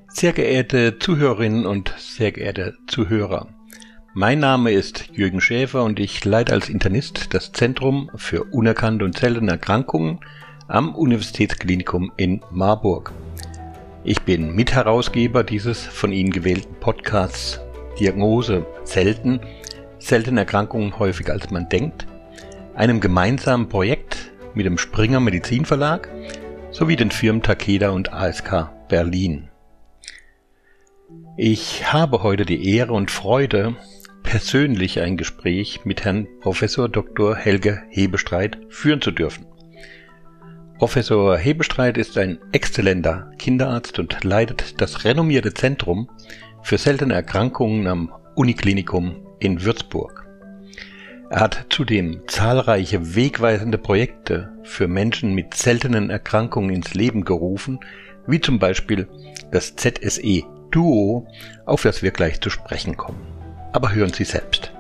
Sehr geehrte Zuhörerinnen und sehr geehrte Zuhörer, mein Name ist Jürgen Schäfer und ich leite als Internist das Zentrum für unerkannte und seltene Erkrankungen am Universitätsklinikum in Marburg. Ich bin Mitherausgeber dieses von Ihnen gewählten Podcasts Diagnose seltene Erkrankungen häufiger als man denkt, einem gemeinsamen Projekt mit dem Springer Medizinverlag sowie den Firmen Takeda und ASK Berlin. Ich habe heute die Ehre und Freude, persönlich ein Gespräch mit Herrn Professor Dr. Helge Hebestreit führen zu dürfen. Professor Hebestreit ist ein exzellenter Kinderarzt und leitet das renommierte Zentrum für seltene Erkrankungen am Uniklinikum in Würzburg. Er hat zudem zahlreiche wegweisende Projekte für Menschen mit seltenen Erkrankungen ins Leben gerufen, wie zum Beispiel das ZSE-Duo, auf das wir gleich zu sprechen kommen. Aber hören Sie selbst.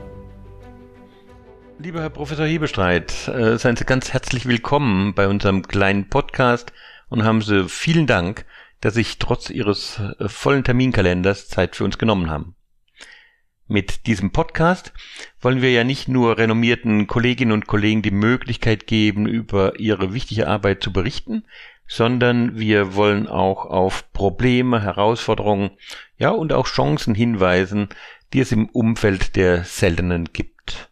Lieber Herr Professor Hebestreit, seien Sie ganz herzlich willkommen bei unserem kleinen Podcast und haben Sie vielen Dank, dass Sie sich trotz Ihres vollen Terminkalenders Zeit für uns genommen haben. Mit diesem Podcast wollen wir ja nicht nur renommierten Kolleginnen und Kollegen die Möglichkeit geben, über ihre wichtige Arbeit zu berichten, sondern wir wollen auch auf Probleme, Herausforderungen, ja und auch Chancen hinweisen, die es im Umfeld der Seltenen gibt.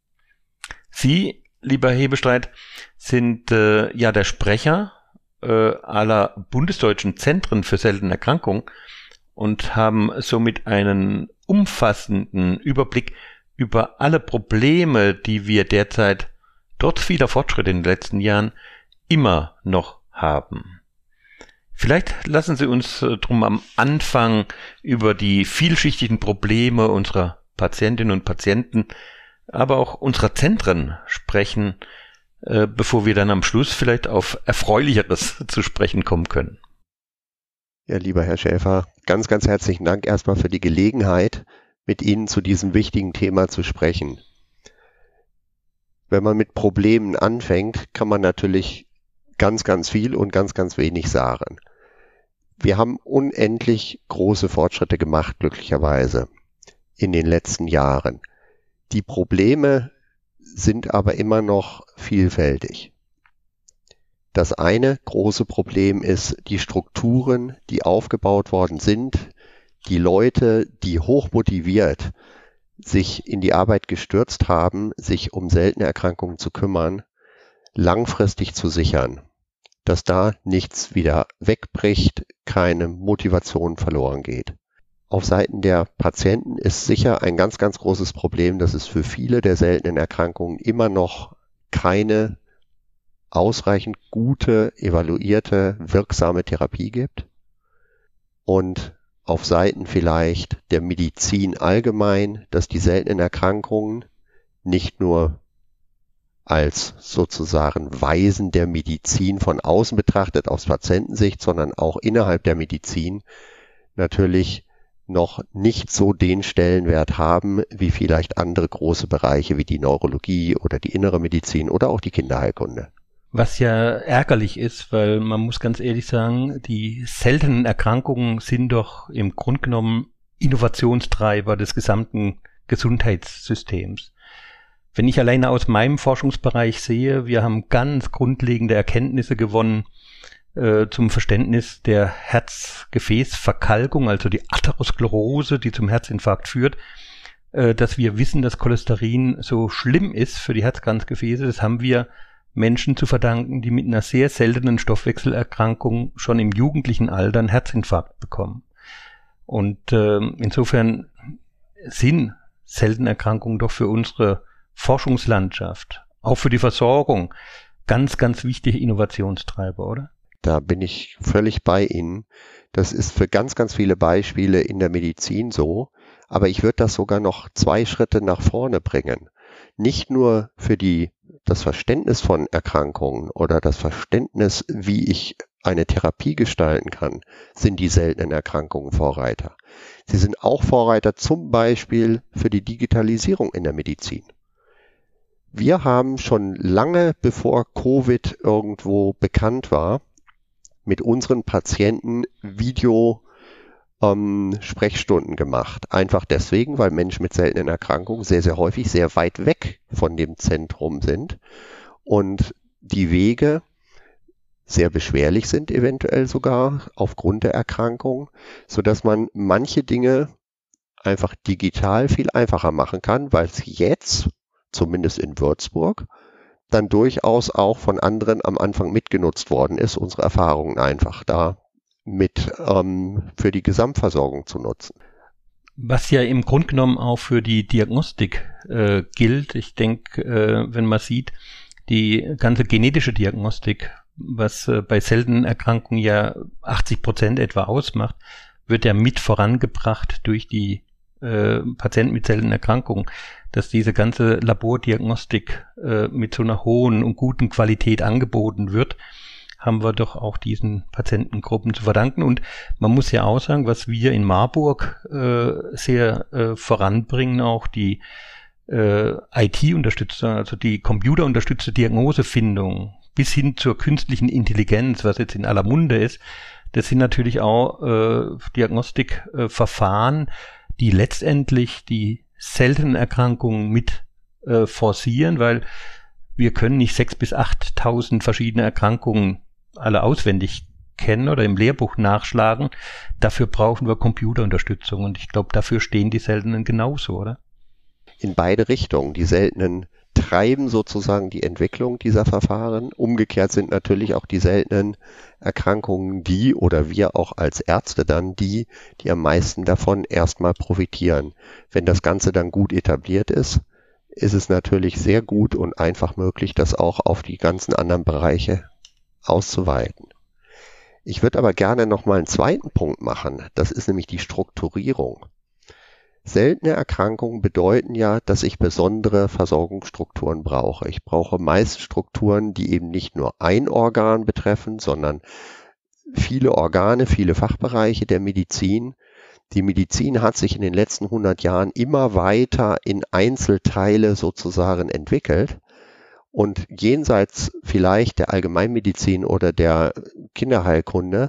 Sie, lieber Hebestreit, sind der Sprecher aller bundesdeutschen Zentren für seltene Erkrankungen und haben somit einen umfassenden Überblick über alle Probleme, die wir derzeit trotz vieler Fortschritte in den letzten Jahren immer noch haben. Vielleicht lassen Sie uns drum am Anfang über die vielschichtigen Probleme unserer Patientinnen und Patienten, aber auch unserer Zentren sprechen, bevor wir dann am Schluss vielleicht auf Erfreulicheres zu sprechen kommen können. Ja, lieber Herr Schäfer, ganz, ganz herzlichen Dank erstmal für die Gelegenheit, mit Ihnen zu diesem wichtigen Thema zu sprechen. Wenn man mit Problemen anfängt, kann man natürlich ganz, ganz viel und ganz, ganz wenig sagen. Wir haben unendlich große Fortschritte gemacht, glücklicherweise, in den letzten Jahren. Die Probleme sind aber immer noch vielfältig. Das eine große Problem ist die Strukturen, die aufgebaut worden sind, die Leute, die hochmotiviert sich in die Arbeit gestürzt haben, sich um seltene Erkrankungen zu kümmern, langfristig zu sichern, dass da nichts wieder wegbricht, keine Motivation verloren geht. Auf Seiten der Patienten ist sicher ein ganz, ganz großes Problem, dass es für viele der seltenen Erkrankungen immer noch keine ausreichend gute, evaluierte, wirksame Therapie gibt. Und auf Seiten vielleicht der Medizin allgemein, dass die seltenen Erkrankungen nicht nur als sozusagen Weisen der Medizin von außen betrachtet aus Patientensicht, sondern auch innerhalb der Medizin natürlich noch nicht so den Stellenwert haben, wie vielleicht andere große Bereiche wie die Neurologie oder die innere Medizin oder auch die Kinderheilkunde. Was ja ärgerlich ist, weil man muss ganz ehrlich sagen, die seltenen Erkrankungen sind doch im Grunde genommen Innovationstreiber des gesamten Gesundheitssystems. Wenn ich alleine aus meinem Forschungsbereich sehe, wir haben ganz grundlegende Erkenntnisse gewonnen zum Verständnis der Herzgefäßverkalkung, also die Atherosklerose, die zum Herzinfarkt führt, dass wir wissen, dass Cholesterin so schlimm ist für die Herzkranzgefäße. Das haben wir Menschen zu verdanken, die mit einer sehr seltenen Stoffwechselerkrankung schon im jugendlichen Alter einen Herzinfarkt bekommen. Und insofern sind seltene Erkrankungen doch für unsere Forschungslandschaft, auch für die Versorgung, ganz, ganz wichtige Innovationstreiber, oder? Da bin ich völlig bei Ihnen. Das ist für ganz, ganz viele Beispiele in der Medizin so, aber ich würde das sogar noch 2 Schritte nach vorne bringen. Nicht nur für das Verständnis von Erkrankungen oder das Verständnis, wie ich eine Therapie gestalten kann, sind die seltenen Erkrankungen Vorreiter. Sie sind auch Vorreiter zum Beispiel für die Digitalisierung in der Medizin. Wir haben schon lange, bevor Covid irgendwo bekannt war, mit unseren Patienten Video Sprechstunden gemacht. Einfach deswegen, weil Menschen mit seltenen Erkrankungen sehr, sehr häufig sehr weit weg von dem Zentrum sind und die Wege sehr beschwerlich sind, eventuell sogar aufgrund der Erkrankung, sodass man manche Dinge einfach digital viel einfacher machen kann, weil es jetzt, zumindest in Würzburg, dann durchaus auch von anderen am Anfang mitgenutzt worden ist, unsere Erfahrungen einfach da mit für die Gesamtversorgung zu nutzen. Was ja im Grunde genommen auch für die Diagnostik gilt. Ich denke, wenn man sieht, die ganze genetische Diagnostik, was bei seltenen Erkrankungen ja 80% etwa ausmacht, wird ja mit vorangebracht durch die Patienten mit seltenen Erkrankungen, dass diese ganze Labordiagnostik mit so einer hohen und guten Qualität angeboten wird, haben wir doch auch diesen Patientengruppen zu verdanken. Und man muss ja auch sagen, was wir in Marburg sehr voranbringen, auch die IT-Unterstützung, also die computerunterstützte Diagnosefindung bis hin zur künstlichen Intelligenz, was jetzt in aller Munde ist, das sind natürlich auch Diagnostikverfahren, die letztendlich die seltenen Erkrankungen mit forcieren, weil wir können nicht 6.000 bis 8.000 verschiedene Erkrankungen alle auswendig kennen oder im Lehrbuch nachschlagen. Dafür brauchen wir Computerunterstützung und ich glaube, dafür stehen die Seltenen genauso, oder? In beide Richtungen. Die Seltenen treiben sozusagen die Entwicklung dieser Verfahren. Umgekehrt sind natürlich auch die seltenen Erkrankungen die oder wir auch als Ärzte dann die am meisten davon erstmal profitieren. Wenn das Ganze dann gut etabliert ist, ist es natürlich sehr gut und einfach möglich, das auch auf die ganzen anderen Bereiche auszuweiten. Ich würde aber gerne noch mal einen zweiten Punkt machen. Das ist nämlich die Strukturierung. Seltene Erkrankungen bedeuten ja, dass ich besondere Versorgungsstrukturen brauche. Ich brauche meist Strukturen, die eben nicht nur ein Organ betreffen, sondern viele Organe, viele Fachbereiche der Medizin. Die Medizin hat sich in den letzten 100 Jahren immer weiter in Einzelteile sozusagen entwickelt. Und jenseits vielleicht der Allgemeinmedizin oder der Kinderheilkunde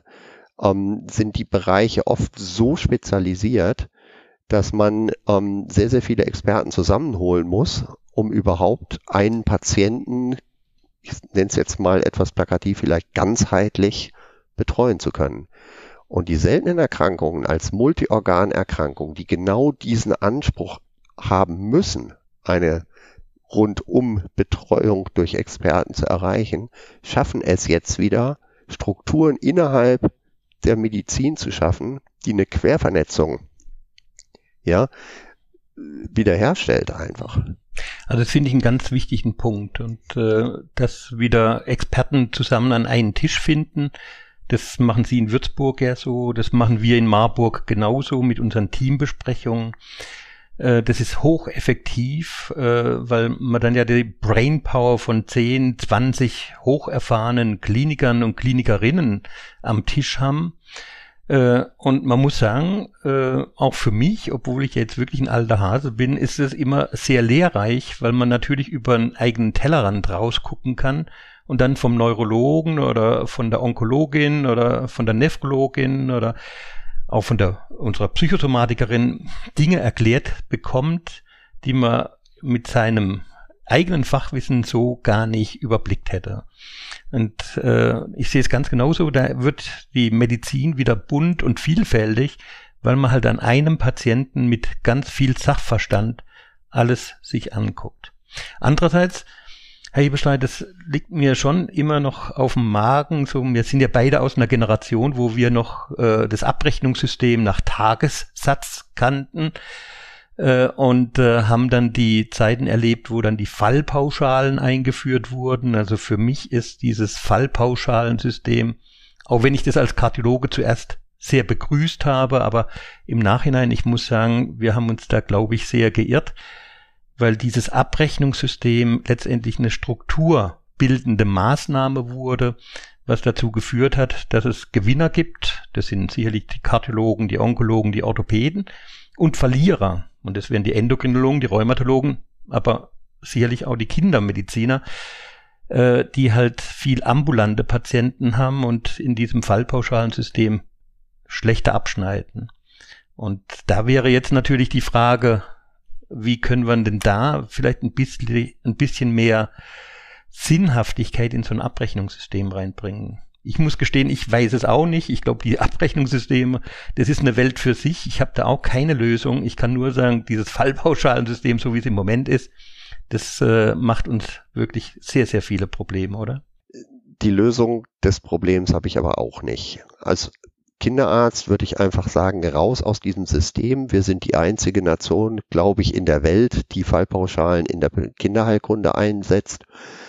sind die Bereiche oft so spezialisiert, dass man sehr, sehr viele Experten zusammenholen muss, um überhaupt einen Patienten, ich nenne es jetzt mal etwas plakativ, vielleicht ganzheitlich betreuen zu können. Und die seltenen Erkrankungen als Multiorganerkrankungen, die genau diesen Anspruch haben müssen, eine rundum Betreuung durch Experten zu erreichen, schaffen es jetzt wieder, Strukturen innerhalb der Medizin zu schaffen, die eine Quervernetzung wiederherstellt einfach. Also das finde ich einen ganz wichtigen Punkt und dass wieder Experten zusammen an einen Tisch finden, das machen Sie in Würzburg ja so, das machen wir in Marburg genauso mit unseren Teambesprechungen. Das ist hocheffektiv, weil man dann ja die Brainpower von 10, 20 hocherfahrenen Klinikern und Klinikerinnen am Tisch haben. Und man muss sagen, auch für mich, obwohl ich jetzt wirklich ein alter Hase bin, ist es immer sehr lehrreich, weil man natürlich über einen eigenen Tellerrand rausgucken kann und dann vom Neurologen oder von der Onkologin oder von der Nephrologin oder auch von unserer Psychosomatikerin Dinge erklärt bekommt, die man mit seinem eigenen Fachwissen so gar nicht überblickt hätte. Und ich sehe es ganz genauso, da wird die Medizin wieder bunt und vielfältig, weil man halt an einem Patienten mit ganz viel Sachverstand alles sich anguckt. Andererseits, Herr Hebestreit, das liegt mir schon immer noch auf dem Magen. So, wir sind ja beide aus einer Generation, wo wir noch das Abrechnungssystem nach Tagessatz kannten und haben dann die Zeiten erlebt, wo dann die Fallpauschalen eingeführt wurden. Also für mich ist dieses Fallpauschalensystem, auch wenn ich das als Kardiologe zuerst sehr begrüßt habe, aber im Nachhinein, ich muss sagen, wir haben uns da, glaube ich, sehr geirrt, weil dieses Abrechnungssystem letztendlich eine strukturbildende Maßnahme wurde, was dazu geführt hat, dass es Gewinner gibt. Das sind sicherlich die Kardiologen, die Onkologen, die Orthopäden und Verlierer. Und das wären die Endokrinologen, die Rheumatologen, aber sicherlich auch die Kindermediziner, die halt viel ambulante Patienten haben und in diesem Fallpauschalensystem schlechter abschneiden. Und da wäre jetzt natürlich die Frage, wie können wir denn da vielleicht ein bisschen mehr Sinnhaftigkeit in so ein Abrechnungssystem reinbringen? Ich muss gestehen, ich weiß es auch nicht. Ich glaube, die Abrechnungssysteme, das ist eine Welt für sich. Ich habe da auch keine Lösung. Ich kann nur sagen, dieses Fallpauschalensystem, so wie es im Moment ist, das macht uns wirklich sehr, sehr viele Probleme, oder? Die Lösung des Problems habe ich aber auch nicht. Als Kinderarzt würde ich einfach sagen, raus aus diesem System. Wir sind die einzige Nation, glaube ich, in der Welt, die Fallpauschalen in der Kinderheilkunde einsetzt.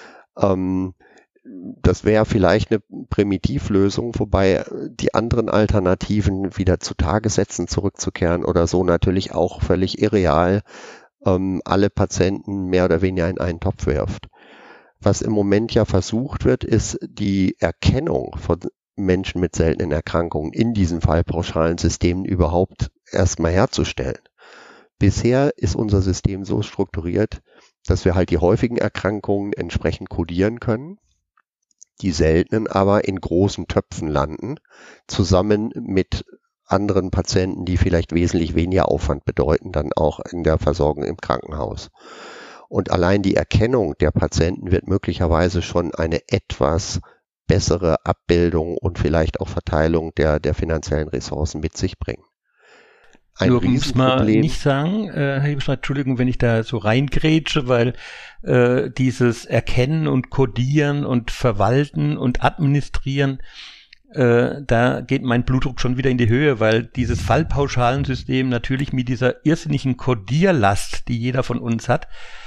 Das wäre vielleicht eine Primitivlösung, wobei die anderen Alternativen wieder zu Tagessätzen zurückzukehren oder so natürlich auch völlig irreal alle Patienten mehr oder weniger in einen Topf wirft. Was im Moment ja versucht wird, ist die Erkennung von Menschen mit seltenen Erkrankungen in diesen fallpauschalen Systemen überhaupt erstmal herzustellen. Bisher ist unser System so strukturiert, dass wir halt die häufigen Erkrankungen entsprechend kodieren können, die seltenen aber in großen Töpfen landen, zusammen mit anderen Patienten, die vielleicht wesentlich weniger Aufwand bedeuten, dann auch in der Versorgung im Krankenhaus. Und allein die Erkennung der Patienten wird möglicherweise schon eine etwas bessere Abbildung und vielleicht auch Verteilung der finanziellen Ressourcen mit sich bringen. Nur muss man nicht sagen, Herr Hebestreit, Entschuldigung, wenn ich da so reingrätsche, weil dieses Erkennen und Codieren und Verwalten und Administrieren, da geht mein Blutdruck schon wieder in die Höhe, weil dieses Fallpauschalensystem natürlich mit dieser irrsinnigen Codierlast, die jeder von uns hat,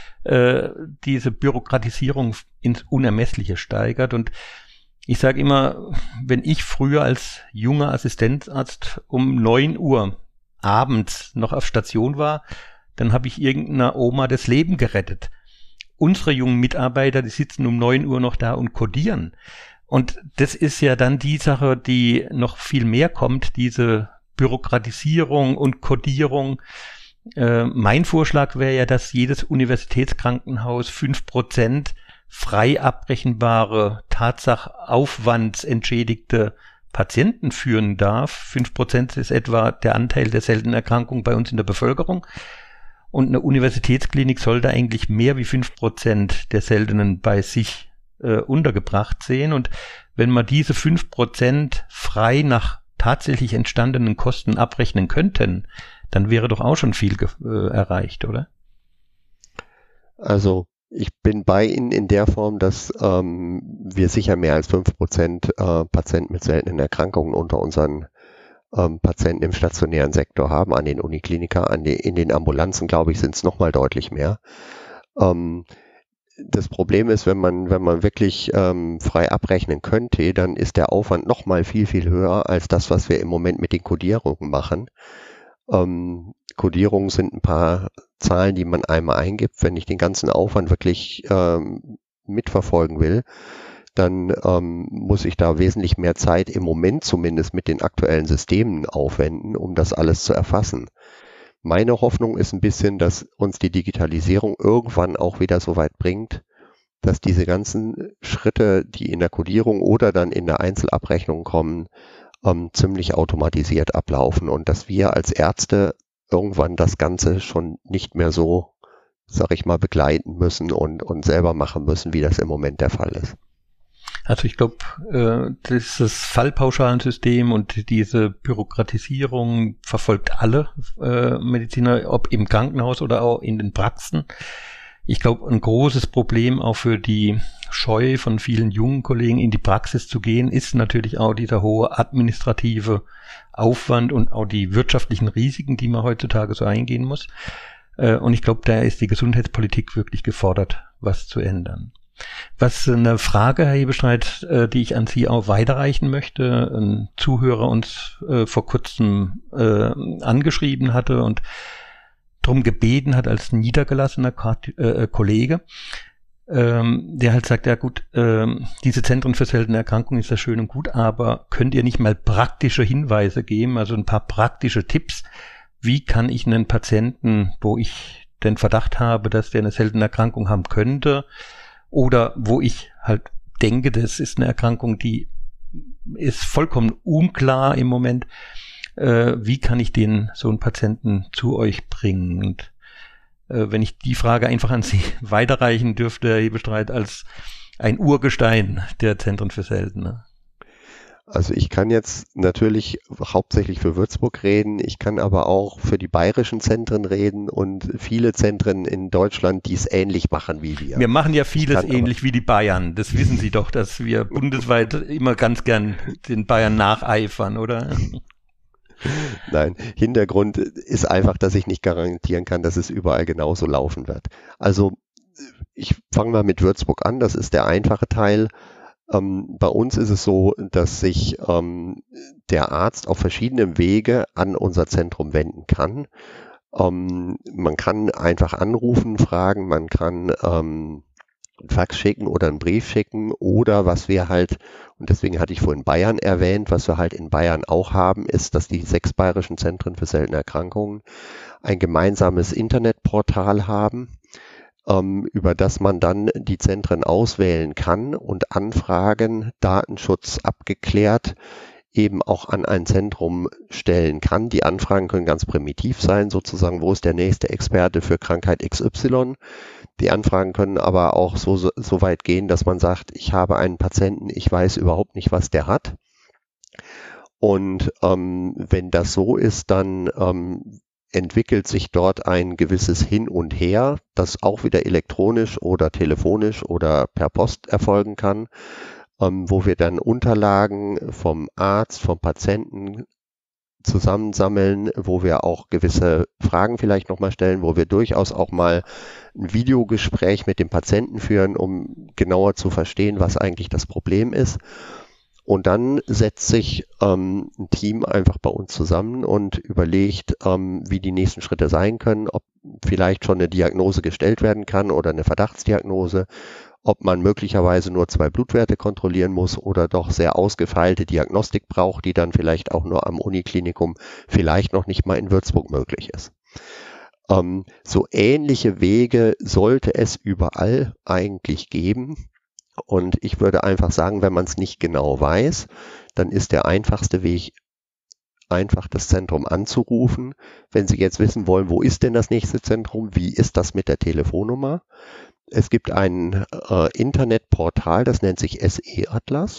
diese Bürokratisierung ins Unermessliche steigert. Und ich sage immer, wenn ich früher als junger Assistenzarzt um 9 Uhr abends noch auf Station war, dann habe ich irgendeiner Oma das Leben gerettet. Unsere jungen Mitarbeiter, die sitzen um 9 Uhr noch da und codieren. Und das ist ja dann die Sache, die noch viel mehr kommt, diese Bürokratisierung und Codierung. Mein Vorschlag wäre ja, dass jedes Universitätskrankenhaus 5% frei abrechenbare, tatsachaufwandsentschädigte Patienten führen darf. 5% ist etwa der Anteil der seltenen Erkrankungen bei uns in der Bevölkerung. Und eine Universitätsklinik sollte eigentlich mehr wie 5% der seltenen bei sich untergebracht sehen. Und wenn man diese 5% frei nach tatsächlich entstandenen Kosten abrechnen könnten, dann wäre doch auch schon viel erreicht, oder? Also ich bin bei Ihnen in der Form, dass wir sicher mehr als 5% Patienten mit seltenen Erkrankungen unter unseren Patienten im stationären Sektor haben, an den Uniklinika, in den Ambulanzen, glaube ich, sind es nochmal deutlich mehr. Das Problem ist, wenn man wirklich frei abrechnen könnte, dann ist der Aufwand nochmal viel, viel höher als das, was wir im Moment mit den Codierungen machen. Codierungen sind ein paar Zahlen, die man einmal eingibt. Wenn ich den ganzen Aufwand wirklich mitverfolgen will, dann muss ich da wesentlich mehr Zeit im Moment zumindest mit den aktuellen Systemen aufwenden, um das alles zu erfassen. Meine Hoffnung ist ein bisschen, dass uns die Digitalisierung irgendwann auch wieder so weit bringt, dass diese ganzen Schritte, die in der Codierung oder dann in der Einzelabrechnung kommen, ziemlich automatisiert ablaufen und dass wir als Ärzte irgendwann das Ganze schon nicht mehr so, sag ich mal, begleiten müssen und selber machen müssen, wie das im Moment der Fall ist. Also ich glaube, dieses Fallpauschalensystem und diese Bürokratisierung verfolgt alle Mediziner, ob im Krankenhaus oder auch in den Praxen. Ich glaube, ein großes Problem auch für die Scheu von vielen jungen Kollegen in die Praxis zu gehen, ist natürlich auch dieser hohe administrative Aufwand und auch die wirtschaftlichen Risiken, die man heutzutage so eingehen muss. Und ich glaube, da ist die Gesundheitspolitik wirklich gefordert, was zu ändern. Was eine Frage, Herr Hebestreit, die ich an Sie auch weiterreichen möchte, ein Zuhörer uns vor kurzem angeschrieben hatte und darum gebeten hat als niedergelassener Kollege, der halt sagt, ja gut, diese Zentren für seltene Erkrankungen ist ja schön und gut, aber könnt ihr nicht mal praktische Hinweise geben, also ein paar praktische Tipps, wie kann ich einen Patienten, wo ich den Verdacht habe, dass der eine seltene Erkrankung haben könnte, oder wo ich halt denke, das ist eine Erkrankung, die ist vollkommen unklar im Moment. Wie kann ich so einen Patienten zu euch bringen? Und wenn ich die Frage einfach an Sie weiterreichen dürfte, Herr Hebestreit, als ein Urgestein der Zentren für Seltene. Also ich kann jetzt natürlich hauptsächlich für Würzburg reden, ich kann aber auch für die bayerischen Zentren reden und viele Zentren in Deutschland, die es ähnlich machen wie wir. Wir machen ja vieles ähnlich wie die Bayern. Das wissen Sie doch, dass wir bundesweit immer ganz gern den Bayern nacheifern, oder? Nein, Hintergrund ist einfach, dass ich nicht garantieren kann, dass es überall genauso laufen wird. Also ich fange mal mit Würzburg an, das ist der einfache Teil. Bei uns ist es so, dass sich der Arzt auf verschiedene Wege an unser Zentrum wenden kann. Man kann einfach anrufen, fragen, man kann einen Fax schicken oder einen Brief schicken oder was wir halt, und deswegen hatte ich vorhin Bayern erwähnt, was wir halt in Bayern auch haben, ist, dass die 6 bayerischen Zentren für seltene Erkrankungen ein gemeinsames Internetportal haben, über das man dann die Zentren auswählen kann und Anfragen, Datenschutz abgeklärt, eben auch an ein Zentrum stellen kann. Die Anfragen können ganz primitiv sein, sozusagen, wo ist der nächste Experte für Krankheit XY. Die Anfragen können aber auch so weit gehen, dass man sagt, ich habe einen Patienten, ich weiß überhaupt nicht, was der hat. Und wenn das so ist, dann entwickelt sich dort ein gewisses Hin und Her, das auch wieder elektronisch oder telefonisch oder per Post erfolgen kann, wo wir dann Unterlagen vom Arzt, vom Patienten zusammensammeln, wo wir auch gewisse Fragen vielleicht nochmal stellen, wo wir durchaus auch mal ein Videogespräch mit dem Patienten führen, um genauer zu verstehen, was eigentlich das Problem ist. Und dann setzt sich ein Team einfach bei uns zusammen und überlegt, wie die nächsten Schritte sein können, ob vielleicht schon eine Diagnose gestellt werden kann oder eine Verdachtsdiagnose, ob man möglicherweise nur 2 Blutwerte kontrollieren muss oder doch sehr ausgefeilte Diagnostik braucht, die dann vielleicht auch nur am Uniklinikum, vielleicht noch nicht mal in Würzburg möglich ist. So ähnliche Wege sollte es überall eigentlich geben. Und ich würde einfach sagen, wenn man es nicht genau weiß, dann ist der einfachste Weg, einfach das Zentrum anzurufen. Wenn Sie jetzt wissen wollen, wo ist denn das nächste Zentrum, wie ist das mit der Telefonnummer? Es gibt ein Internetportal, das nennt sich SE-Atlas,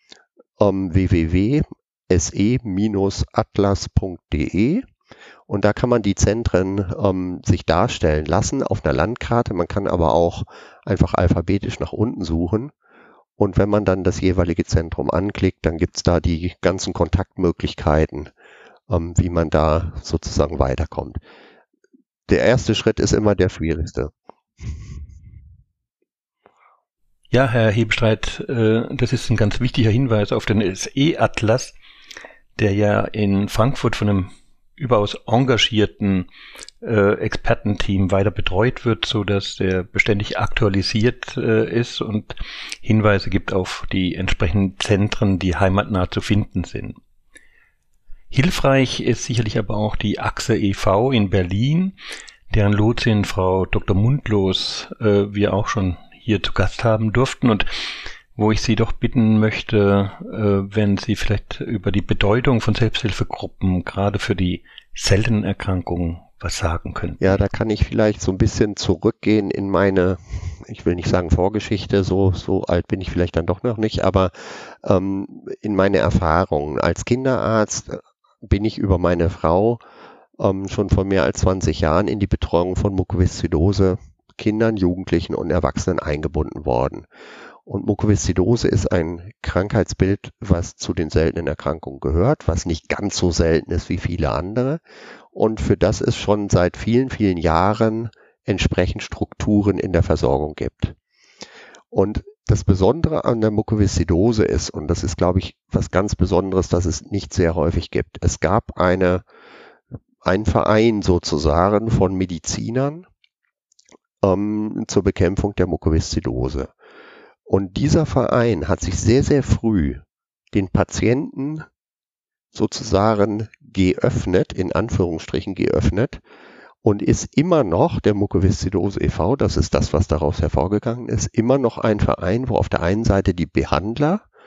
www.se-atlas.de. Und da kann man die Zentren sich darstellen lassen auf einer Landkarte. Man kann aber auch einfach alphabetisch nach unten suchen. Und wenn man dann das jeweilige Zentrum anklickt, dann gibt's da die ganzen Kontaktmöglichkeiten, wie man da sozusagen weiterkommt. Der erste Schritt ist immer der schwierigste. Ja, Herr Hebestreit, das ist ein ganz wichtiger Hinweis auf den SE-Atlas, der ja in Frankfurt von einem überaus engagierten Expertenteam weiter betreut wird, so dass der beständig aktualisiert ist und Hinweise gibt auf die entsprechenden Zentren, die heimatnah zu finden sind. Hilfreich ist sicherlich aber auch die Achse e.V. in Berlin, deren Lotsin Frau Dr. Mundlos wir auch schon hier zu Gast haben durften und wo ich Sie doch bitten möchte, wenn Sie vielleicht über die Bedeutung von Selbsthilfegruppen gerade für die seltenen Erkrankungen was sagen könnten. Ja, da kann ich vielleicht so ein bisschen zurückgehen in meine, ich will nicht sagen Vorgeschichte, so alt bin ich vielleicht dann doch noch nicht, aber in meine Erfahrungen. Als Kinderarzt bin ich über meine Frau schon vor mehr als 20 Jahren in die Betreuung von Mukoviszidose Kindern, Jugendlichen und Erwachsenen eingebunden worden. Und Mukoviszidose ist ein Krankheitsbild, was zu den seltenen Erkrankungen gehört, was nicht ganz so selten ist wie viele andere und für das es schon seit vielen, vielen Jahren entsprechend Strukturen in der Versorgung gibt. Und das Besondere an der Mukoviszidose ist, und das ist, glaube ich, was ganz Besonderes, dass es nicht sehr häufig gibt. Es gab einen Verein sozusagen von Medizinern zur Bekämpfung der Mukoviszidose. Und dieser Verein hat sich sehr, sehr früh den Patienten sozusagen geöffnet, in Anführungsstrichen geöffnet, und ist immer noch, der Mukoviszidose e.V., das ist das, was daraus hervorgegangen ist, immer noch ein Verein, wo auf der einen Seite die Behandler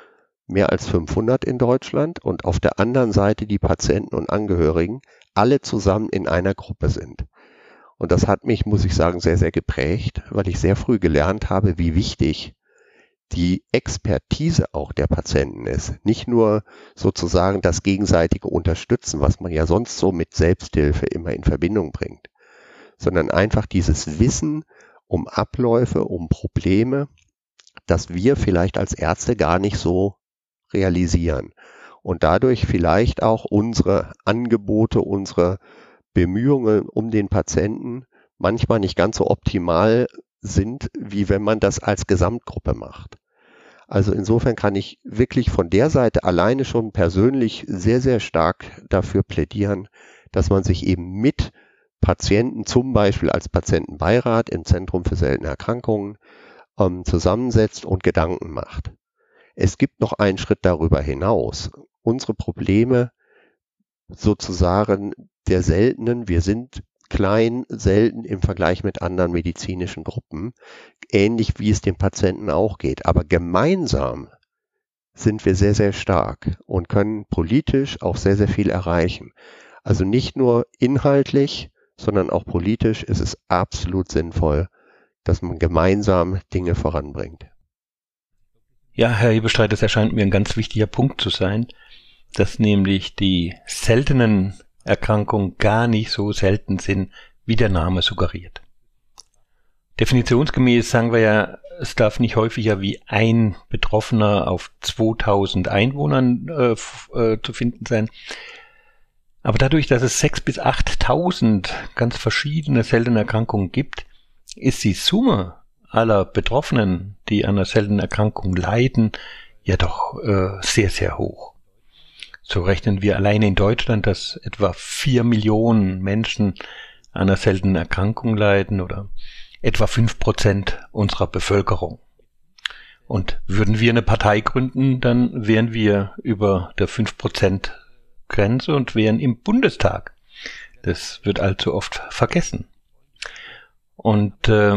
mehr als 500 in Deutschland, und auf der anderen Seite die Patienten und Angehörigen alle zusammen in einer Gruppe sind. Und das hat mich, muss ich sagen, sehr, sehr geprägt, weil ich sehr früh gelernt habe, wie wichtig die Expertise auch der Patienten ist. Nicht nur sozusagen das gegenseitige Unterstützen, was man ja sonst so mit Selbsthilfe immer in Verbindung bringt, sondern einfach dieses Wissen um Abläufe, um Probleme, das wir vielleicht als Ärzte gar nicht so realisieren. Und dadurch vielleicht auch unsere Angebote, unsere Bemühungen um den Patienten manchmal nicht ganz so optimal sind, wie wenn man das als Gesamtgruppe macht. Also insofern kann ich wirklich von der Seite alleine schon persönlich sehr, sehr stark dafür plädieren, dass man sich eben mit Patienten, zum Beispiel als Patientenbeirat im Zentrum für seltene Erkrankungen, zusammensetzt und Gedanken macht. Es gibt noch einen Schritt darüber hinaus. Unsere Probleme sozusagen der seltenen, wir sind klein, selten im Vergleich mit anderen medizinischen Gruppen, ähnlich wie es den Patienten auch geht. Aber gemeinsam sind wir sehr, sehr stark und können politisch auch sehr, sehr viel erreichen. Also nicht nur inhaltlich, sondern auch politisch ist es absolut sinnvoll, dass man gemeinsam Dinge voranbringt. Ja, Herr Hebestreit, das erscheint mir ein ganz wichtiger Punkt zu sein, dass nämlich die seltenen Erkrankungen gar nicht so selten sind, wie der Name suggeriert. Definitionsgemäß sagen wir ja, es darf nicht häufiger wie ein Betroffener auf 2000 Einwohnern zu finden sein. Aber dadurch, dass es 6.000 bis 8.000 ganz verschiedene seltene Erkrankungen gibt, ist die Summe aller Betroffenen, die an einer seltenen Erkrankung leiden, ja doch sehr, sehr hoch. So rechnen wir alleine in Deutschland, dass etwa 4 Millionen Menschen an einer seltenen Erkrankung leiden oder etwa 5% unserer Bevölkerung. Und würden wir eine Partei gründen, dann wären wir über der 5% Grenze und wären im Bundestag. Das wird allzu oft vergessen. Und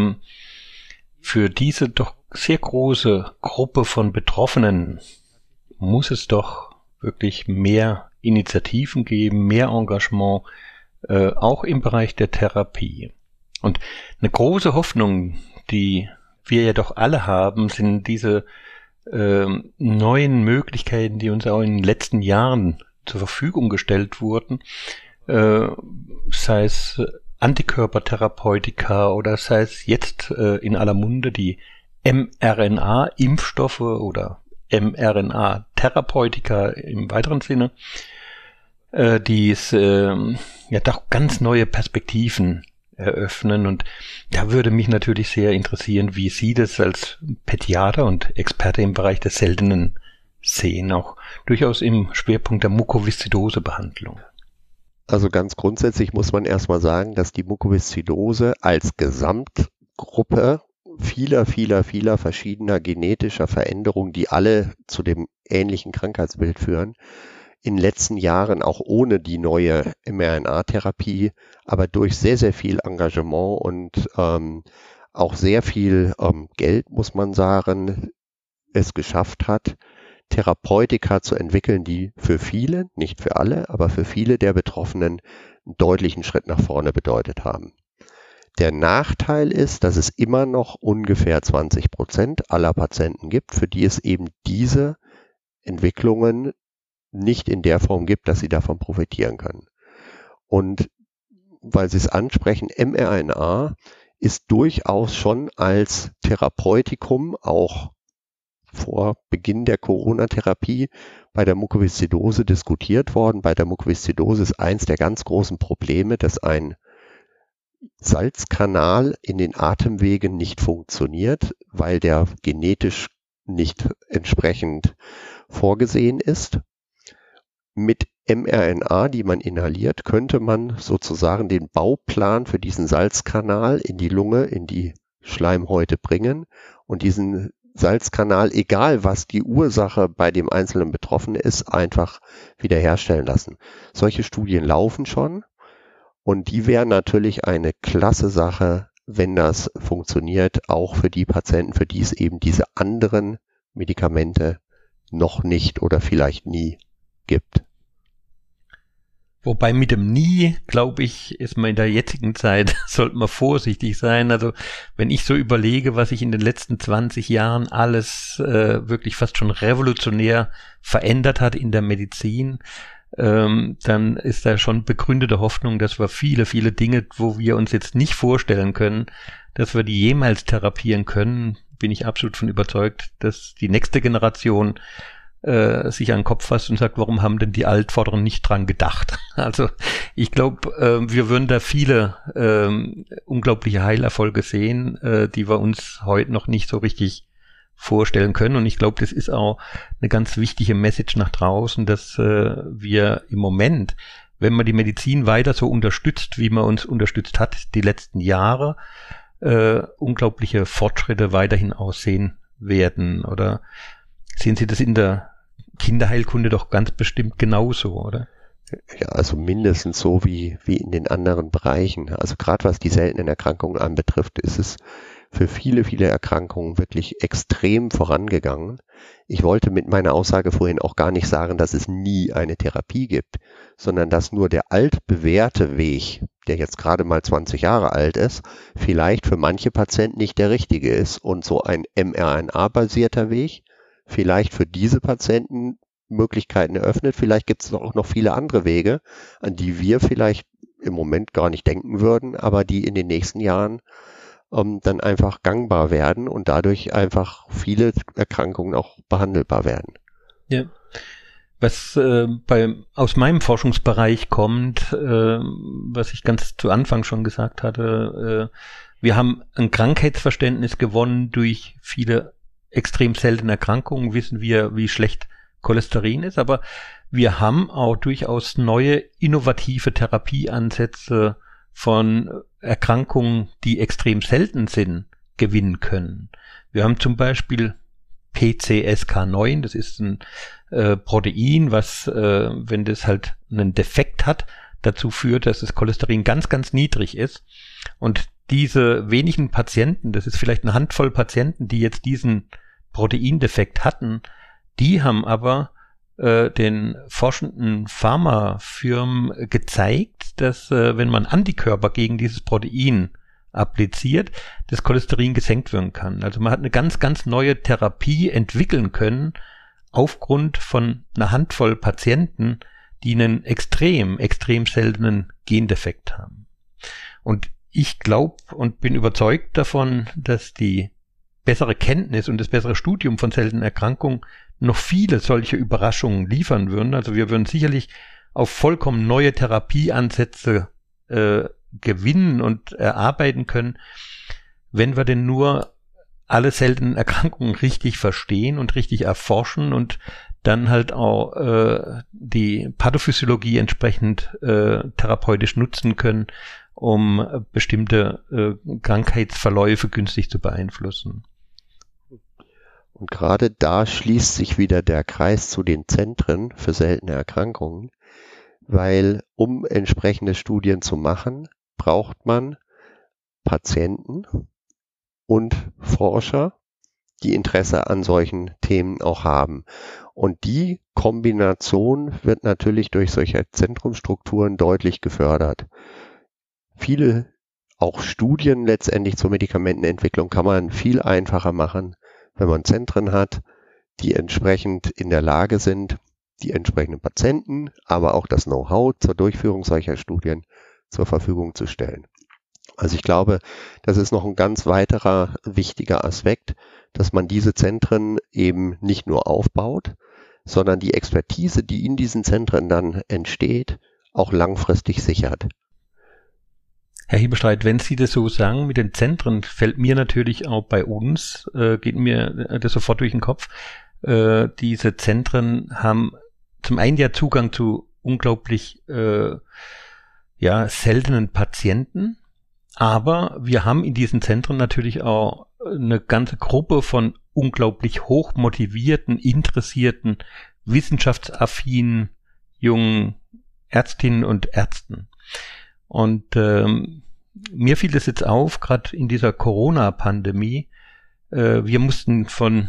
für diese doch sehr große Gruppe von Betroffenen muss es doch wirklich mehr Initiativen geben, mehr Engagement, auch im Bereich der Therapie. Und eine große Hoffnung, die wir ja doch alle haben, sind diese neuen Möglichkeiten, die uns auch in den letzten Jahren zur Verfügung gestellt wurden, sei es Antikörpertherapeutika oder sei es jetzt in aller Munde die mRNA-Impfstoffe oder mRNA-Therapeutika im weiteren Sinne, die es ja doch ganz neue Perspektiven eröffnen. Und da würde mich natürlich sehr interessieren, wie Sie das als Pädiater und Experte im Bereich der Seltenen sehen, auch durchaus im Schwerpunkt der Mukoviszidose-Behandlung. Also ganz grundsätzlich muss man erstmal sagen, dass die Mukoviszidose als Gesamtgruppe vieler verschiedener genetischer Veränderungen, die alle zu dem ähnlichen Krankheitsbild führen, in den letzten Jahren auch ohne die neue mRNA-Therapie, aber durch sehr, sehr viel Engagement und auch sehr viel Geld, muss man sagen, es geschafft hat, Therapeutika zu entwickeln, die für viele, nicht für alle, aber für viele der Betroffenen einen deutlichen Schritt nach vorne bedeutet haben. Der Nachteil ist, dass es immer noch ungefähr 20% aller Patienten gibt, für die es eben diese Entwicklungen nicht in der Form gibt, dass sie davon profitieren können. Und weil Sie es ansprechen, mRNA ist durchaus schon als Therapeutikum auch vor Beginn der Corona-Therapie bei der Mukoviszidose diskutiert worden. Bei der Mukoviszidose ist eins der ganz großen Probleme, dass ein Salzkanal in den Atemwegen nicht funktioniert, weil der genetisch nicht entsprechend vorgesehen ist. Mit mRNA, die man inhaliert, könnte man sozusagen den Bauplan für diesen Salzkanal in die Lunge, in die Schleimhäute bringen und diesen Salzkanal, egal was die Ursache bei dem einzelnen Betroffenen ist, einfach wiederherstellen lassen. Solche Studien laufen schon und die wären natürlich eine klasse Sache, wenn das funktioniert, auch für die Patienten, für die es eben diese anderen Medikamente noch nicht oder vielleicht nie gibt. Wobei mit dem Nie, glaube ich, ist man in der jetzigen Zeit, sollte man vorsichtig sein. Also wenn ich so überlege, was sich in den letzten 20 Jahren alles wirklich fast schon revolutionär verändert hat in der Medizin, dann ist da schon begründete Hoffnung, dass wir viele, viele Dinge, wo wir uns jetzt nicht vorstellen können, dass wir die jemals therapieren können, bin ich absolut von überzeugt, dass die nächste Generation sich an den Kopf fasst und sagt, warum haben denn die Altvorderen nicht dran gedacht? Also ich glaube, wir würden da viele unglaubliche Heilerfolge sehen, die wir uns heute noch nicht so richtig vorstellen können. Und ich glaube, das ist auch eine ganz wichtige Message nach draußen, dass wir im Moment, wenn man die Medizin weiter so unterstützt, wie man uns unterstützt hat die letzten Jahre, unglaubliche Fortschritte weiterhin aussehen werden. Oder sehen Sie das in der Kinderheilkunde doch ganz bestimmt genauso, oder? Ja, also mindestens so wie in den anderen Bereichen. Also gerade was die seltenen Erkrankungen anbetrifft, ist es für viele, viele Erkrankungen wirklich extrem vorangegangen. Ich wollte mit meiner Aussage vorhin auch gar nicht sagen, dass es nie eine Therapie gibt, sondern dass nur der altbewährte Weg, der jetzt gerade mal 20 Jahre alt ist, vielleicht für manche Patienten nicht der richtige ist und so ein mRNA-basierter Weg vielleicht für diese Patienten Möglichkeiten eröffnet. Vielleicht gibt es auch noch viele andere Wege, an die wir vielleicht im Moment gar nicht denken würden, aber die in den nächsten Jahren dann einfach gangbar werden und dadurch einfach viele Erkrankungen auch behandelbar werden. Ja. Was aus meinem Forschungsbereich kommt, was ich ganz zu Anfang schon gesagt hatte, wir haben ein Krankheitsverständnis gewonnen durch viele extrem seltene Erkrankungen, wissen wir, wie schlecht Cholesterin ist, aber wir haben auch durchaus neue innovative Therapieansätze von Erkrankungen, die extrem selten sind, gewinnen können. Wir haben zum Beispiel PCSK9, das ist ein Protein, was, wenn das halt einen Defekt hat, dazu führt, dass das Cholesterin ganz, ganz niedrig ist. Und diese wenigen Patienten, das ist vielleicht eine Handvoll Patienten, die jetzt diesen Proteindefekt hatten, die haben aber den forschenden Pharmafirmen gezeigt, dass wenn man Antikörper gegen dieses Protein appliziert, das Cholesterin gesenkt werden kann. Also man hat eine ganz, ganz neue Therapie entwickeln können aufgrund von einer Handvoll Patienten, die einen extrem, extrem seltenen Gendefekt haben. Und ich glaube und bin überzeugt davon, dass die bessere Kenntnis und das bessere Studium von seltenen Erkrankungen noch viele solche Überraschungen liefern würden. Also wir würden sicherlich auf vollkommen neue Therapieansätze gewinnen und erarbeiten können, wenn wir denn nur alle seltenen Erkrankungen richtig verstehen und richtig erforschen und dann halt auch die Pathophysiologie entsprechend therapeutisch nutzen können, um bestimmte Krankheitsverläufe günstig zu beeinflussen. Und gerade da schließt sich wieder der Kreis zu den Zentren für seltene Erkrankungen, weil um entsprechende Studien zu machen, braucht man Patienten und Forscher, die Interesse an solchen Themen auch haben. Und die Kombination wird natürlich durch solche Zentrumsstrukturen deutlich gefördert. Viele auch Studien letztendlich zur Medikamentenentwicklung kann man viel einfacher machen, wenn man Zentren hat, die entsprechend in der Lage sind, die entsprechenden Patienten, aber auch das Know-how zur Durchführung solcher Studien zur Verfügung zu stellen. Also ich glaube, das ist noch ein ganz weiterer wichtiger Aspekt, dass man diese Zentren eben nicht nur aufbaut, sondern die Expertise, die in diesen Zentren dann entsteht, auch langfristig sichert. Herr Hebestreit, wenn Sie das so sagen mit den Zentren, fällt mir natürlich auch bei uns, geht mir das sofort durch den Kopf, diese Zentren haben zum einen ja Zugang zu unglaublich seltenen Patienten, aber wir haben in diesen Zentren natürlich auch eine ganze Gruppe von unglaublich hochmotivierten, interessierten, wissenschaftsaffinen jungen Ärztinnen und Ärzten. Und mir fiel es jetzt auf, gerade in dieser Corona-Pandemie, wir mussten von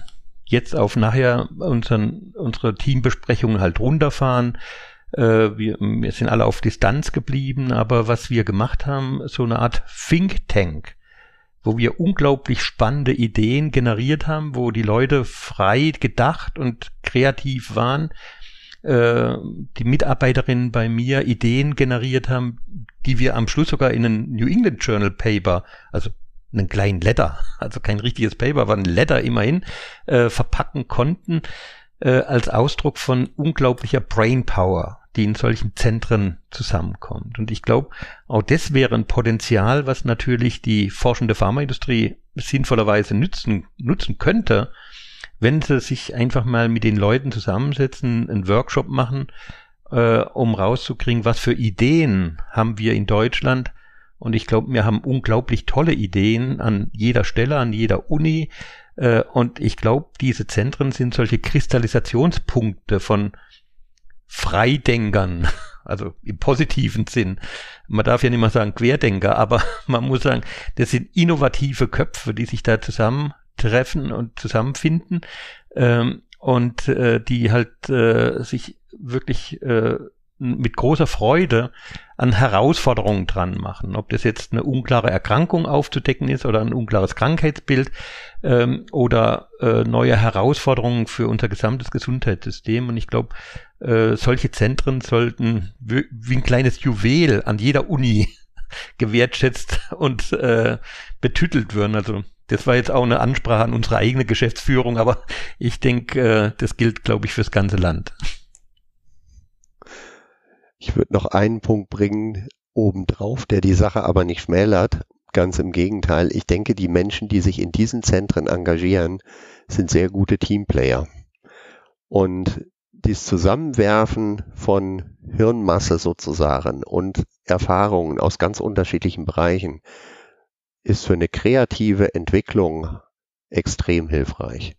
jetzt auf nachher unsere Teambesprechungen halt runterfahren. Wir sind alle auf Distanz geblieben, aber was wir gemacht haben, so eine Art Think Tank, wo wir unglaublich spannende Ideen generiert haben, wo die Leute frei gedacht und kreativ waren, die Mitarbeiterinnen bei mir Ideen generiert haben, die wir am Schluss sogar in ein New England Journal Paper, also einen kleinen Letter, also kein richtiges Paper, aber ein Letter immerhin, verpacken konnten, als Ausdruck von unglaublicher Brainpower, die in solchen Zentren zusammenkommt. Und ich glaube, auch das wäre ein Potenzial, was natürlich die forschende Pharmaindustrie sinnvollerweise nutzen könnte, wenn sie sich einfach mal mit den Leuten zusammensetzen, einen Workshop machen, um rauszukriegen, was für Ideen haben wir in Deutschland. Und ich glaube, wir haben unglaublich tolle Ideen an jeder Stelle, an jeder Uni. Und ich glaube, diese Zentren sind solche Kristallisationspunkte von Freidenkern, also im positiven Sinn. Man darf ja nicht mal sagen Querdenker, aber man muss sagen, das sind innovative Köpfe, die sich da zusammentreffen und zusammenfinden, und die halt sich wirklich mit großer Freude an Herausforderungen dran machen. Ob das jetzt eine unklare Erkrankung aufzudecken ist oder ein unklares Krankheitsbild, oder neue Herausforderungen für unser gesamtes Gesundheitssystem. Und ich glaube, solche Zentren sollten wie ein kleines Juwel an jeder Uni gewertschätzt und betüttelt werden. Also das war jetzt auch eine Ansprache an unsere eigene Geschäftsführung, aber ich denke, das gilt, glaube ich, fürs ganze Land. Ich würde noch einen Punkt bringen obendrauf, der die Sache aber nicht schmälert. Ganz im Gegenteil. Ich denke, die Menschen, die sich in diesen Zentren engagieren, sind sehr gute Teamplayer. Und dieses Zusammenwerfen von Hirnmasse sozusagen und Erfahrungen aus ganz unterschiedlichen Bereichen ist für eine kreative Entwicklung extrem hilfreich.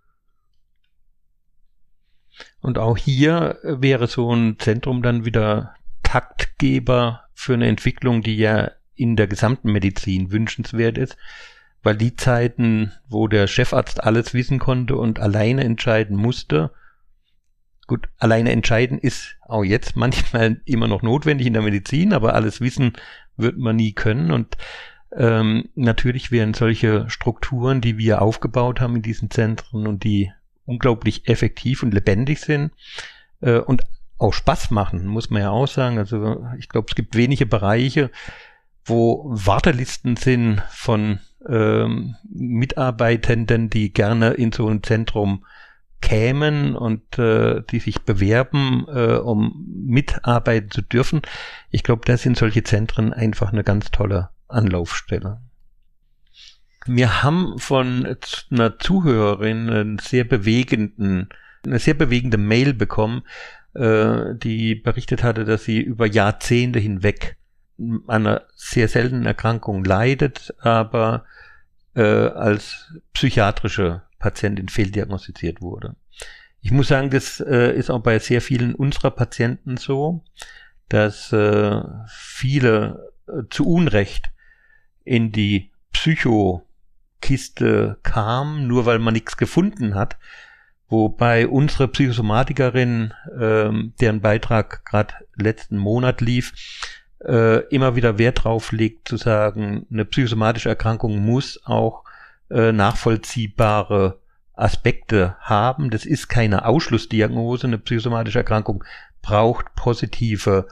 Und auch hier wäre so ein Zentrum dann wieder Taktgeber für eine Entwicklung, die ja in der gesamten Medizin wünschenswert ist, weil die Zeiten, wo der Chefarzt alles wissen konnte und alleine entscheiden musste, gut, alleine entscheiden ist auch jetzt manchmal immer noch notwendig in der Medizin, aber alles wissen wird man nie können. Und natürlich wären solche Strukturen, die wir aufgebaut haben in diesen Zentren und die unglaublich effektiv und lebendig sind und auch Spaß machen, muss man ja auch sagen. Also ich glaube, es gibt wenige Bereiche, wo Wartelisten sind von Mitarbeitenden, die gerne in so ein Zentrum kämen und die sich bewerben, um mitarbeiten zu dürfen. Ich glaube, da sind solche Zentren einfach eine ganz tolle Anlaufstelle. Wir haben von einer Zuhörerin eine sehr bewegende Mail bekommen, die berichtet hatte, dass sie über Jahrzehnte hinweg an einer sehr seltenen Erkrankung leidet, aber als psychiatrische Patientin fehldiagnostiziert wurde. Ich muss sagen, das ist auch bei sehr vielen unserer Patienten so, dass viele zu Unrecht in die Psychokiste kam, nur weil man nichts gefunden hat, wobei unsere Psychosomatikerin, deren Beitrag gerade letzten Monat lief, immer wieder Wert drauf legt, zu sagen, eine psychosomatische Erkrankung muss auch nachvollziehbare Aspekte haben. Das ist keine Ausschlussdiagnose. Eine psychosomatische Erkrankung braucht positive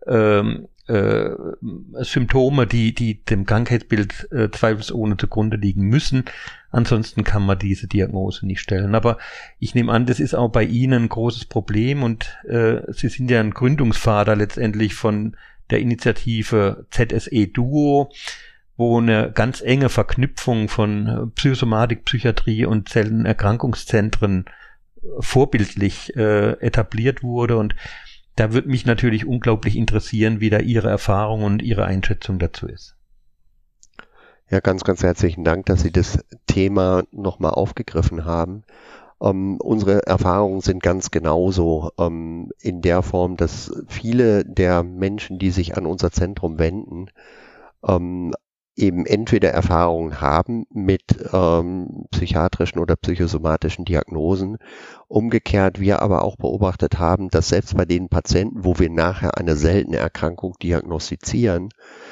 Symptome, die dem Krankheitsbild zweifelsohne zugrunde liegen müssen. Ansonsten kann man diese Diagnose nicht stellen. Aber ich nehme an, das ist auch bei Ihnen ein großes Problem und Sie sind ja ein Gründungsvater letztendlich von der Initiative ZSE Duo, wo eine ganz enge Verknüpfung von Psychosomatik, Psychiatrie und Zellenerkrankungszentren vorbildlich etabliert wurde. Und da würde mich natürlich unglaublich interessieren, wie da Ihre Erfahrung und Ihre Einschätzung dazu ist. Ja, ganz, ganz herzlichen Dank, dass Sie das Thema nochmal aufgegriffen haben. Unsere Erfahrungen sind ganz genauso in der Form, dass viele der Menschen, die sich an unser Zentrum wenden, eben entweder Erfahrungen haben mit psychiatrischen oder psychosomatischen Diagnosen. Umgekehrt wir aber auch beobachtet haben, dass selbst bei den Patienten, wo wir nachher eine seltene Erkrankung diagnostizieren,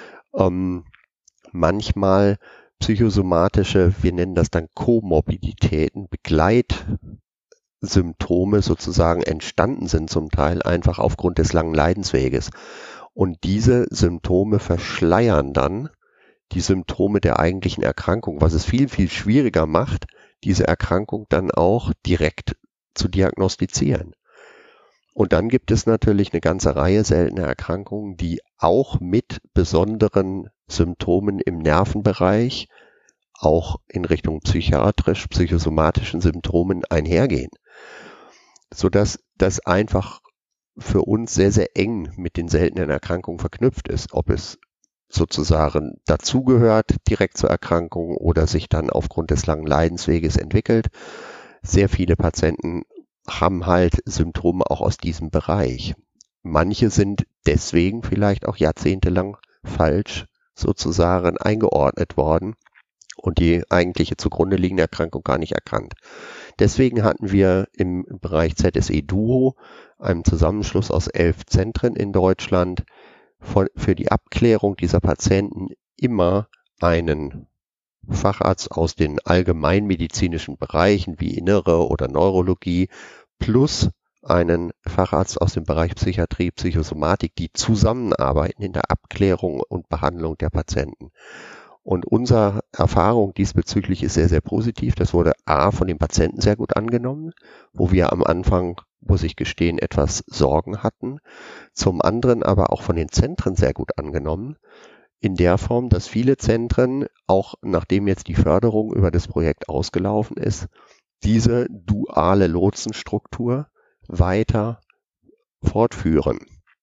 manchmal psychosomatische, wir nennen das dann Komorbiditäten, Begleitsymptome sozusagen entstanden sind, zum Teil einfach aufgrund des langen Leidensweges. Und diese Symptome verschleiern dann die Symptome der eigentlichen Erkrankung, was es viel, viel schwieriger macht, diese Erkrankung dann auch direkt zu diagnostizieren. Und dann gibt es natürlich eine ganze Reihe seltener Erkrankungen, die auch mit besonderen Symptomen im Nervenbereich, auch in Richtung psychosomatischen Symptomen einhergehen, sodass das einfach für uns sehr, sehr eng mit den seltenen Erkrankungen verknüpft ist, ob es sozusagen dazugehört direkt zur Erkrankung oder sich dann aufgrund des langen Leidensweges entwickelt. Sehr viele Patienten haben halt Symptome auch aus diesem Bereich. Manche sind deswegen vielleicht auch jahrzehntelang falsch sozusagen eingeordnet worden und die eigentliche zugrunde liegende Erkrankung gar nicht erkannt. Deswegen hatten wir im Bereich ZSE Duo, einem Zusammenschluss aus 11 Zentren in Deutschland, für die Abklärung dieser Patienten immer einen Facharzt aus den allgemeinmedizinischen Bereichen wie Innere oder Neurologie plus einen Facharzt aus dem Bereich Psychiatrie, Psychosomatik, die zusammenarbeiten in der Abklärung und Behandlung der Patienten. Und unsere Erfahrung diesbezüglich ist sehr, sehr positiv. Das wurde von den Patienten sehr gut angenommen, wo wir am Anfang, muss ich gestehen, etwas Sorgen hatten. Zum anderen aber auch von den Zentren sehr gut angenommen, in der Form, dass viele Zentren, auch nachdem jetzt die Förderung über das Projekt ausgelaufen ist, diese duale Lotsenstruktur weiter fortführen.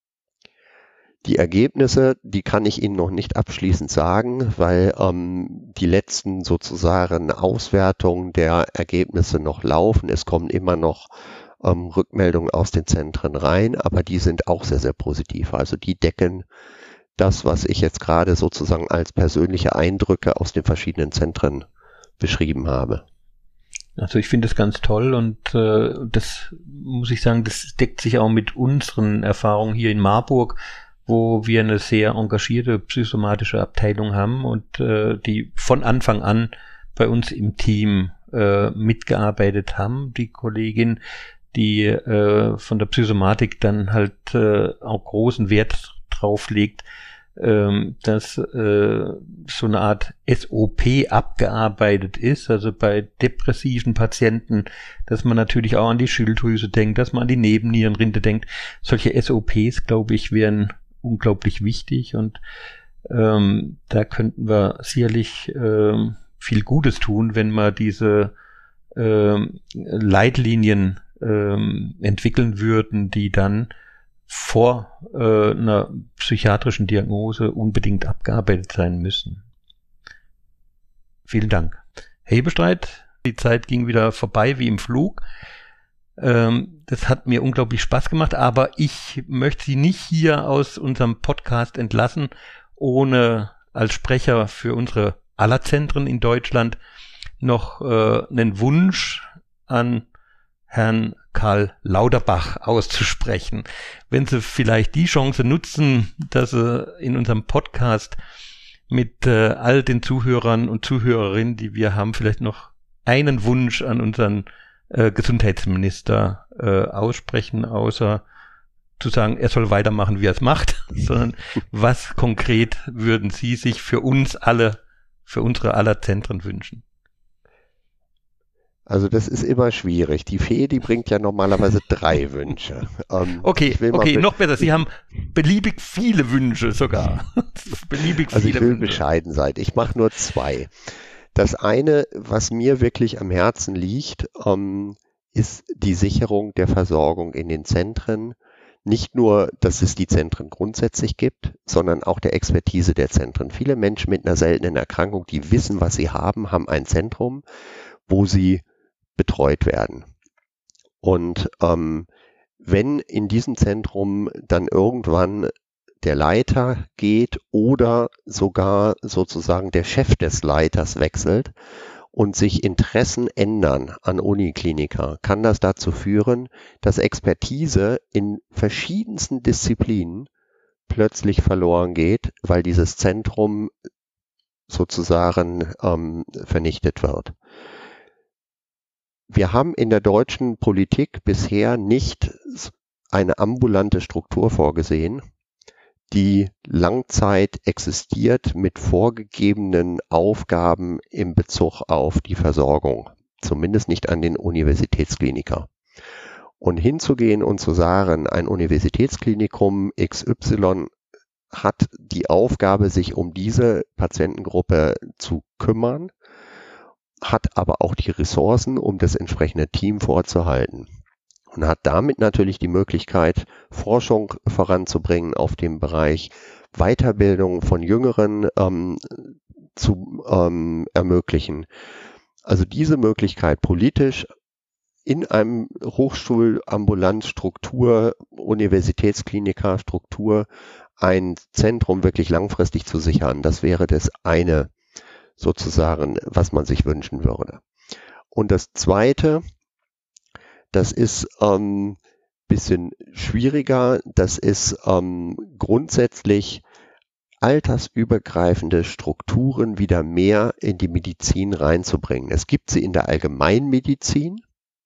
Die Ergebnisse, die kann ich Ihnen noch nicht abschließend sagen, weil die letzten sozusagen Auswertungen der Ergebnisse noch laufen. Es kommen immer noch Rückmeldungen aus den Zentren rein, aber die sind auch sehr, sehr positiv. Also die decken das, was ich jetzt gerade sozusagen als persönliche Eindrücke aus den verschiedenen Zentren beschrieben habe. Also ich finde das ganz toll und das muss ich sagen, das deckt sich auch mit unseren Erfahrungen hier in Marburg, wo wir eine sehr engagierte psychosomatische Abteilung haben und die von Anfang an bei uns im Team mitgearbeitet haben. Die Kollegin, die von der Psychosomatik dann halt auch großen Wert drauf legt, dass so eine Art SOP abgearbeitet ist, also bei depressiven Patienten, dass man natürlich auch an die Schilddrüse denkt, dass man an die Nebennierenrinde denkt. Solche SOPs, glaube ich, wären unglaublich wichtig und da könnten wir sicherlich viel Gutes tun, wenn wir diese Leitlinien entwickeln würden, die dann vor einer psychiatrischen Diagnose unbedingt abgearbeitet sein müssen. Vielen Dank. Herr Hebestreit, die Zeit ging wieder vorbei wie im Flug. Das hat mir unglaublich Spaß gemacht, aber ich möchte Sie nicht hier aus unserem Podcast entlassen, ohne als Sprecher für unsere aller Zentren in Deutschland noch einen Wunsch an Herrn Karl Lauterbach auszusprechen. Wenn Sie vielleicht die Chance nutzen, dass Sie in unserem Podcast mit all den Zuhörern und Zuhörerinnen, die wir haben, vielleicht noch einen Wunsch an unseren Gesundheitsminister aussprechen, außer zu sagen, er soll weitermachen, wie er es macht, sondern was konkret würden Sie sich für uns alle, für unsere aller Zentren wünschen? Also das ist immer schwierig. Die Fee, die bringt ja normalerweise 3 Wünsche. Okay, noch besser. Sie haben beliebig viele Wünsche sogar. Beliebig also viele ich will Wünsche. bescheiden sein. Ich mache nur 2. Das eine, was mir wirklich am Herzen liegt, ist die Sicherung der Versorgung in den Zentren. Nicht nur, dass es die Zentren grundsätzlich gibt, sondern auch der Expertise der Zentren. Viele Menschen mit einer seltenen Erkrankung, die wissen, was sie haben, haben ein Zentrum, wo sie betreut werden. Und wenn in diesem Zentrum dann irgendwann der Leiter geht oder sogar sozusagen der Chef des Leiters wechselt und sich Interessen ändern an Unikliniker, kann das dazu führen, dass Expertise in verschiedensten Disziplinen plötzlich verloren geht, weil dieses Zentrum sozusagen vernichtet wird. Wir haben in der deutschen Politik bisher nicht eine ambulante Struktur vorgesehen, die Langzeit existiert mit vorgegebenen Aufgaben in Bezug auf die Versorgung, zumindest nicht an den Universitätskliniker. Und hinzugehen und zu sagen, ein Universitätsklinikum XY hat die Aufgabe, sich um diese Patientengruppe zu kümmern, hat aber auch die Ressourcen, um das entsprechende Team vorzuhalten. Und hat damit natürlich die Möglichkeit, Forschung voranzubringen auf dem Bereich Weiterbildung von Jüngeren zu ermöglichen. Also diese Möglichkeit politisch in einem Hochschulambulanzstruktur, Universitätsklinikerstruktur ein Zentrum wirklich langfristig zu sichern, das wäre das eine sozusagen, was man sich wünschen würde. Und das Zweite, das ist bisschen schwieriger, das ist grundsätzlich altersübergreifende Strukturen wieder mehr in die Medizin reinzubringen. Es gibt sie in der Allgemeinmedizin.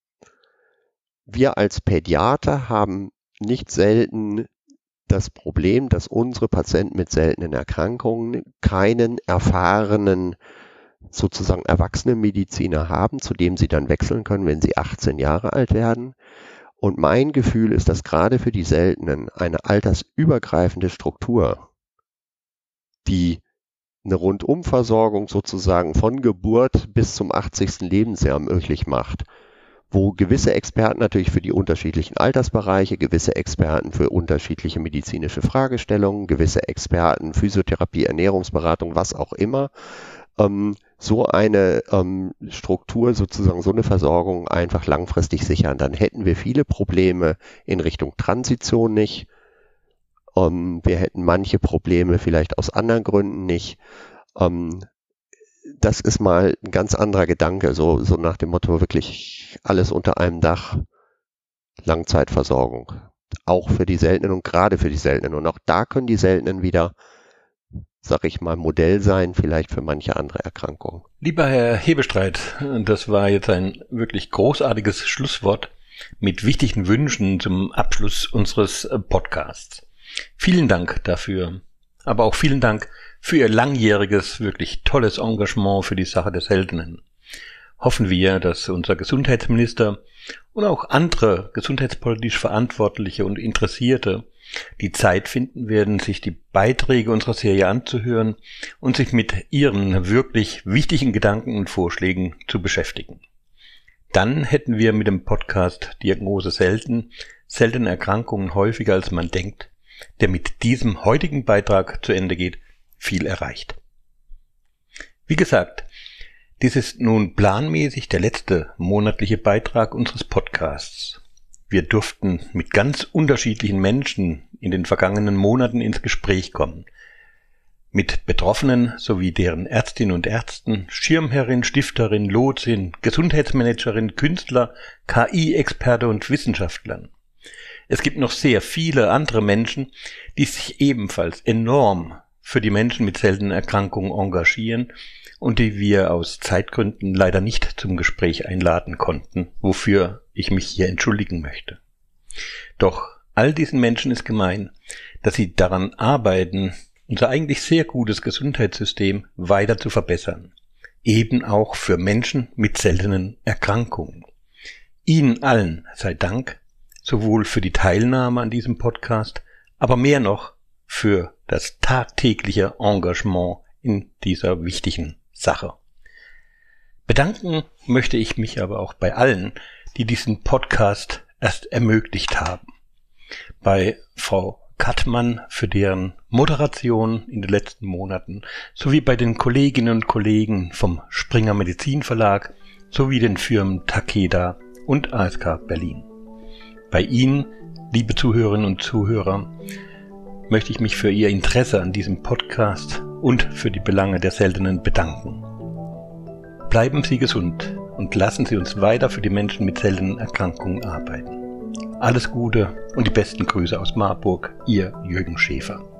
Wir als Pädiater haben nicht selten das Problem, dass unsere Patienten mit seltenen Erkrankungen keinen erfahrenen, sozusagen erwachsenen Mediziner haben, zu dem sie dann wechseln können, wenn sie 18 Jahre alt werden. Und mein Gefühl ist, dass gerade für die Seltenen eine altersübergreifende Struktur, die eine Rundumversorgung sozusagen von Geburt bis zum 80. Lebensjahr möglich macht, wo gewisse Experten natürlich für die unterschiedlichen Altersbereiche, gewisse Experten für unterschiedliche medizinische Fragestellungen, gewisse Experten, Physiotherapie, Ernährungsberatung, was auch immer, so eine Struktur, sozusagen so eine Versorgung einfach langfristig sichern. Dann hätten wir viele Probleme in Richtung Transition nicht. Wir hätten manche Probleme vielleicht aus anderen Gründen nicht. Das ist mal ein ganz anderer Gedanke, so nach dem Motto wirklich alles unter einem Dach, Langzeitversorgung. Auch für die Seltenen und gerade für die Seltenen. Und auch da können die Seltenen wieder, sag ich mal, Modell sein, vielleicht für manche andere Erkrankungen. Lieber Herr Hebestreit, das war jetzt ein wirklich großartiges Schlusswort mit wichtigen Wünschen zum Abschluss unseres Podcasts. Vielen Dank dafür, aber auch vielen Dank für Ihr langjähriges, wirklich tolles Engagement für die Sache der Seltenen. Hoffen wir, dass unser Gesundheitsminister und auch andere gesundheitspolitisch Verantwortliche und Interessierte die Zeit finden werden, sich die Beiträge unserer Serie anzuhören und sich mit ihren wirklich wichtigen Gedanken und Vorschlägen zu beschäftigen. Dann hätten wir mit dem Podcast Diagnose seltene Erkrankungen häufiger als man denkt, der mit diesem heutigen Beitrag zu Ende geht, viel erreicht. Wie gesagt, dies ist nun planmäßig der letzte monatliche Beitrag unseres Podcasts. Wir durften mit ganz unterschiedlichen Menschen in den vergangenen Monaten ins Gespräch kommen. Mit Betroffenen sowie deren Ärztinnen und Ärzten, Schirmherrin, Stifterin, Lotsin, Gesundheitsmanagerin, Künstler, KI-Experte und Wissenschaftlern. Es gibt noch sehr viele andere Menschen, die sich ebenfalls enorm für die Menschen mit seltenen Erkrankungen engagieren und die wir aus Zeitgründen leider nicht zum Gespräch einladen konnten, wofür ich mich hier entschuldigen möchte. Doch all diesen Menschen ist gemein, dass sie daran arbeiten, unser eigentlich sehr gutes Gesundheitssystem weiter zu verbessern, eben auch für Menschen mit seltenen Erkrankungen. Ihnen allen sei Dank, sowohl für die Teilnahme an diesem Podcast, aber mehr noch für das tagtägliche Engagement in dieser wichtigen Sache. Bedanken möchte ich mich aber auch bei allen, die diesen Podcast erst ermöglicht haben. Bei Frau Kattmann für deren Moderation in den letzten Monaten, sowie bei den Kolleginnen und Kollegen vom Springer Medizin Verlag, sowie den Firmen Takeda und ASK Berlin. Bei Ihnen, liebe Zuhörerinnen und Zuhörer, möchte ich mich für Ihr Interesse an diesem Podcast und für die Belange der Seltenen bedanken. Bleiben Sie gesund und lassen Sie uns weiter für die Menschen mit seltenen Erkrankungen arbeiten. Alles Gute und die besten Grüße aus Marburg, Ihr Jürgen Schäfer.